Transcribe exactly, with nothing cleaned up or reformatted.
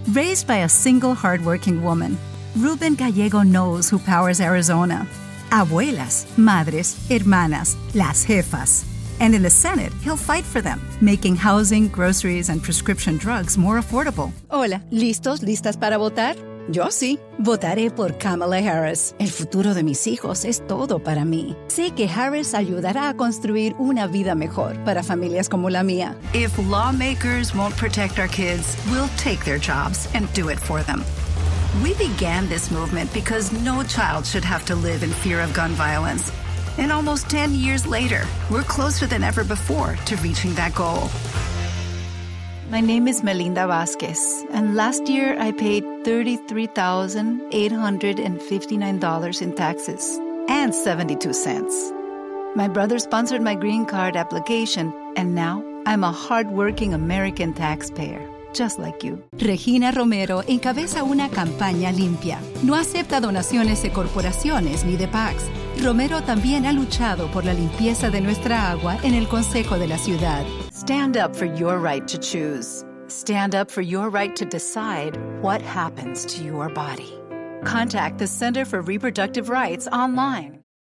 Raised by a single hardworking woman, Ruben Gallego knows who powers Arizona. Abuelas, madres, hermanas, las jefas. And in the Senate, he'll fight for them, making housing, groceries, and prescription drugs more affordable. Hola, ¿listos, listas para votar? Yo sí. Votaré por Kamala Harris. El futuro de mis hijos es todo para mí. Sé que Harris ayudará a construir una vida mejor para familias como la mía. If lawmakers won't protect our kids, we'll take their jobs and do it for them. We began this movement because no child should have to live in fear of gun violence. And almost ten years later, we're closer than ever before to reaching that goal. My name is Melinda Vasquez, and last year I paid thirty-three thousand eight hundred fifty-nine dollars in taxes and seventy-two cents. My brother sponsored my green card application, and now I'm a hardworking American taxpayer. Just like you. Regina Romero encabeza una campaña limpia. No acepta donaciones de corporaciones ni de PACs. Romero también ha luchado por la limpieza de nuestra agua en el Consejo de la Ciudad. Stand up for your right to choose. Stand up for your right to decide what happens to your body. Contact the Center for Reproductive Rights online.